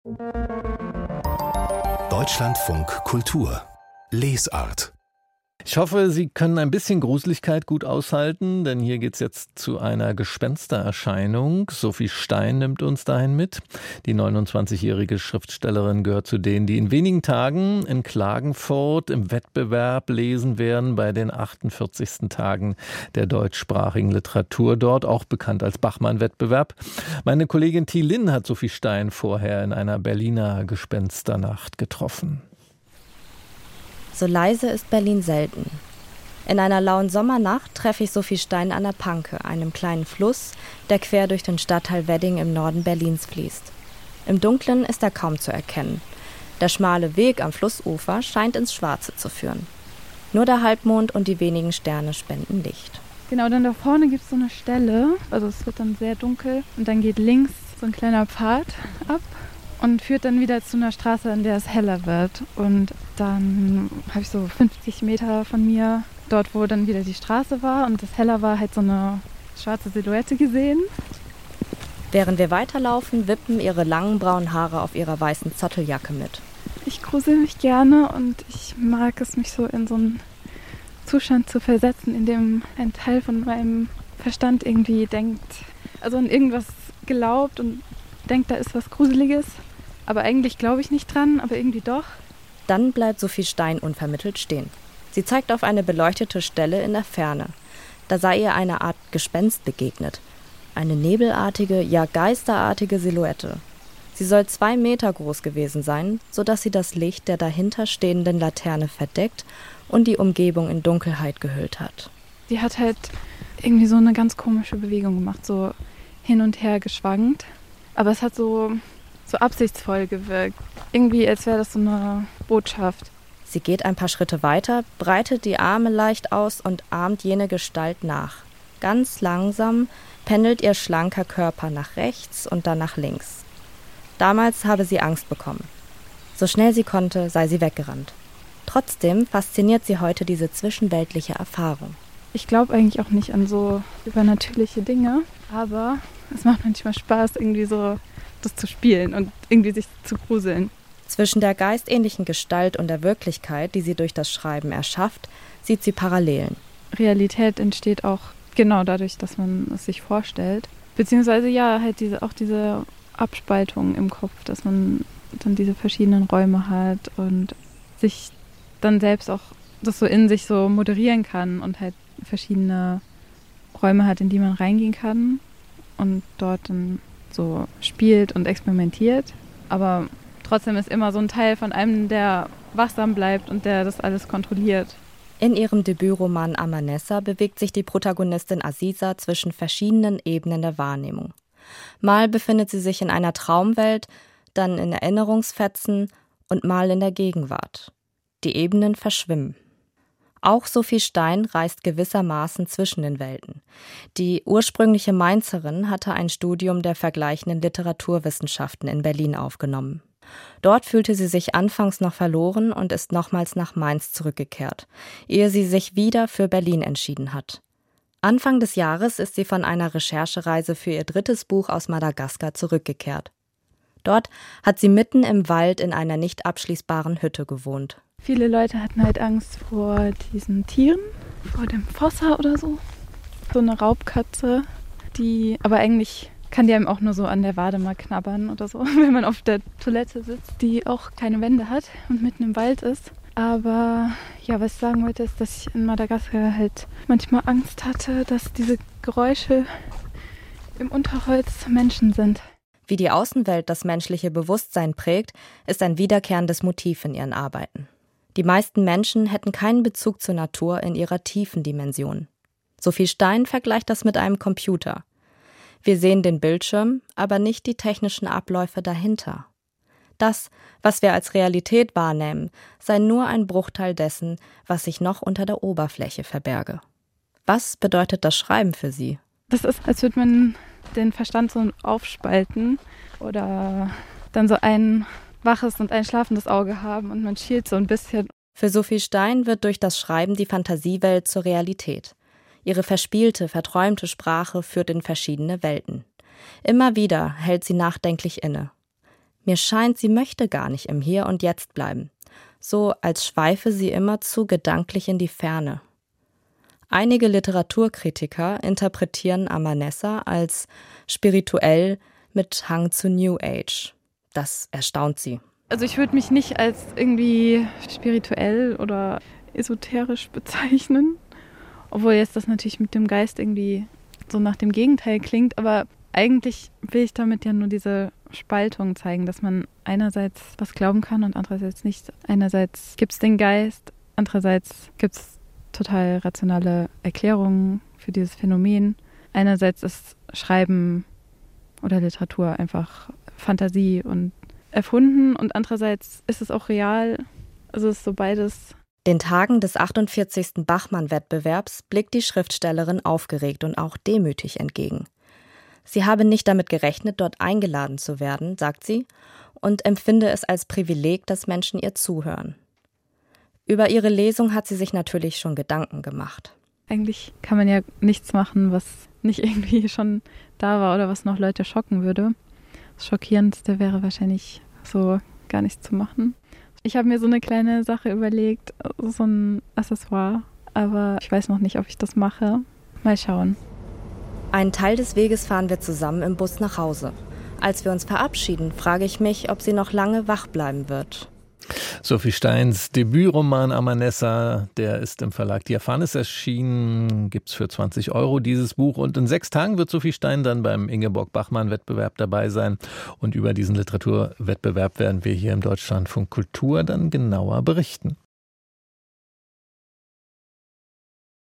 Deutschlandfunk Kultur Lesart. Ich hoffe, Sie können ein bisschen Gruseligkeit gut aushalten, denn hier geht's jetzt zu einer Gespenstererscheinung. Sophie Stein nimmt uns dahin mit. Die 29-jährige Schriftstellerin gehört zu denen, die in wenigen Tagen in Klagenfurt im Wettbewerb lesen werden, bei den 48. Tagen der deutschsprachigen Literatur dort, auch bekannt als Bachmann-Wettbewerb. Meine Kollegin Thi Lin hat Sophie Stein vorher in einer Berliner Gespensternacht getroffen. So leise ist Berlin selten. In einer lauen Sommernacht treffe ich Sophie Stein an der Panke, einem kleinen Fluss, der quer durch den Stadtteil Wedding im Norden Berlins fließt. Im Dunkeln ist er kaum zu erkennen. Der schmale Weg am Flussufer scheint ins Schwarze zu führen. Nur der Halbmond und die wenigen Sterne spenden Licht. Genau, dann da vorne gibt es so eine Stelle, also es wird dann sehr dunkel und dann geht links so ein kleiner Pfad ab und führt dann wieder zu einer Straße, an der es heller wird. Und dann habe ich so 50 Meter von mir, dort wo dann wieder die Straße war und es heller war, halt so eine schwarze Silhouette gesehen. Während wir weiterlaufen, wippen ihre langen braunen Haare auf ihrer weißen Zotteljacke mit. Ich grusel mich gerne und ich mag es, mich so in so einen Zustand zu versetzen, in dem ein Teil von meinem Verstand irgendwie denkt, also an irgendwas glaubt und denkt, da ist was Gruseliges. Aber eigentlich glaube ich nicht dran, aber irgendwie doch. Dann bleibt Sophie Stein unvermittelt stehen. Sie zeigt auf eine beleuchtete Stelle in der Ferne. Da sei ihr eine Art Gespenst begegnet. Eine nebelartige, ja geisterartige Silhouette. Sie soll 2 Meter groß gewesen sein, sodass sie das Licht der dahinter stehenden Laterne verdeckt und die Umgebung in Dunkelheit gehüllt hat. Die hat halt irgendwie so eine ganz komische Bewegung gemacht, so hin und her geschwankt. Aber es hat so absichtsvoll gewirkt. Irgendwie, als wäre das so eine Botschaft. Sie geht ein paar Schritte weiter, breitet die Arme leicht aus und ahmt jene Gestalt nach. Ganz langsam pendelt ihr schlanker Körper nach rechts und dann nach links. Damals habe sie Angst bekommen. So schnell sie konnte, sei sie weggerannt. Trotzdem fasziniert sie heute diese zwischenweltliche Erfahrung. Ich glaube eigentlich auch nicht an so übernatürliche Dinge, aber es macht manchmal Spaß, irgendwie so das zu spielen und irgendwie sich zu gruseln. Zwischen der geistähnlichen Gestalt und der Wirklichkeit, die sie durch das Schreiben erschafft, sieht sie Parallelen. Realität entsteht auch genau dadurch, dass man es sich vorstellt. Beziehungsweise ja, halt diese Abspaltung im Kopf, dass man dann diese verschiedenen Räume hat und sich dann selbst auch das so in sich so moderieren kann und halt verschiedene Räume hat, in die man reingehen kann und dort dann so spielt und experimentiert. Aber trotzdem ist immer so ein Teil von einem, der wachsam bleibt und der das alles kontrolliert. In ihrem Debütroman Amanessa bewegt sich die Protagonistin Aziza zwischen verschiedenen Ebenen der Wahrnehmung. Mal befindet sie sich in einer Traumwelt, dann in Erinnerungsfetzen und mal in der Gegenwart. Die Ebenen verschwimmen. Auch Sophie Stein reist gewissermaßen zwischen den Welten. Die ursprüngliche Mainzerin hatte ein Studium der vergleichenden Literaturwissenschaften in Berlin aufgenommen. Dort fühlte sie sich anfangs noch verloren und ist nochmals nach Mainz zurückgekehrt, ehe sie sich wieder für Berlin entschieden hat. Anfang des Jahres ist sie von einer Recherchereise für ihr 3. Buch aus Madagaskar zurückgekehrt. Dort hat sie mitten im Wald in einer nicht abschließbaren Hütte gewohnt. Viele Leute hatten halt Angst vor diesen Tieren, vor dem Fossa oder so. So eine Raubkatze, die aber eigentlich kann die einem auch nur so an der Wade mal knabbern oder so, wenn man auf der Toilette sitzt, die auch keine Wände hat und mitten im Wald ist. Aber ja, was ich sagen wollte, ist, dass ich in Madagaskar halt manchmal Angst hatte, dass diese Geräusche im Unterholz Menschen sind. Wie die Außenwelt das menschliche Bewusstsein prägt, ist ein wiederkehrendes Motiv in ihren Arbeiten. Die meisten Menschen hätten keinen Bezug zur Natur in ihrer tiefen Dimension. Sophie Stein vergleicht das mit einem Computer. Wir sehen den Bildschirm, aber nicht die technischen Abläufe dahinter. Das, was wir als Realität wahrnehmen, sei nur ein Bruchteil dessen, was sich noch unter der Oberfläche verberge. Was bedeutet das Schreiben für Sie? Das ist, als würde man den Verstand so aufspalten oder dann so ein waches und ein schlafendes Auge haben und man schielt so ein bisschen. Für Sophie Stein wird durch das Schreiben die Fantasiewelt zur Realität. Ihre verspielte, verträumte Sprache führt in verschiedene Welten. Immer wieder hält sie nachdenklich inne. Mir scheint, sie möchte gar nicht im Hier und Jetzt bleiben. So als schweife sie immerzu gedanklich in die Ferne. Einige Literaturkritiker interpretieren Amanessa als spirituell mit Hang zu New Age. Das erstaunt sie. Also ich würde mich nicht als irgendwie spirituell oder esoterisch bezeichnen, obwohl jetzt das natürlich mit dem Geist irgendwie so nach dem Gegenteil klingt, aber eigentlich will ich damit ja nur diese Spaltung zeigen, dass man einerseits was glauben kann und andererseits nicht. Einerseits gibt es den Geist, andererseits gibt es total rationale Erklärungen für dieses Phänomen. Einerseits ist Schreiben oder Literatur einfach Fantasie und erfunden und andererseits ist es auch real. Also es ist so beides. Den Tagen des 48. Bachmann-Wettbewerbs blickt die Schriftstellerin aufgeregt und auch demütig entgegen. Sie habe nicht damit gerechnet, dort eingeladen zu werden, sagt sie, und empfinde es als Privileg, dass Menschen ihr zuhören. Über ihre Lesung hat sie sich natürlich schon Gedanken gemacht. Eigentlich kann man ja nichts machen, was nicht irgendwie schon da war oder was noch Leute schocken würde. Das Schockierendste wäre wahrscheinlich so gar nichts zu machen. Ich habe mir so eine kleine Sache überlegt, so ein Accessoire, aber ich weiß noch nicht, ob ich das mache. Mal schauen. Einen Teil des Weges fahren wir zusammen im Bus nach Hause. Als wir uns verabschieden, frage ich mich, ob sie noch lange wach bleiben wird. Sophie Steins Debütroman Amanessa, der ist im Verlag Diaphanes erschienen, gibt's für 20 € dieses Buch. Und in 6 Tagen wird Sophie Stein dann beim Ingeborg-Bachmann-Wettbewerb dabei sein. Und über diesen Literaturwettbewerb werden wir hier im Deutschlandfunk Kultur dann genauer berichten.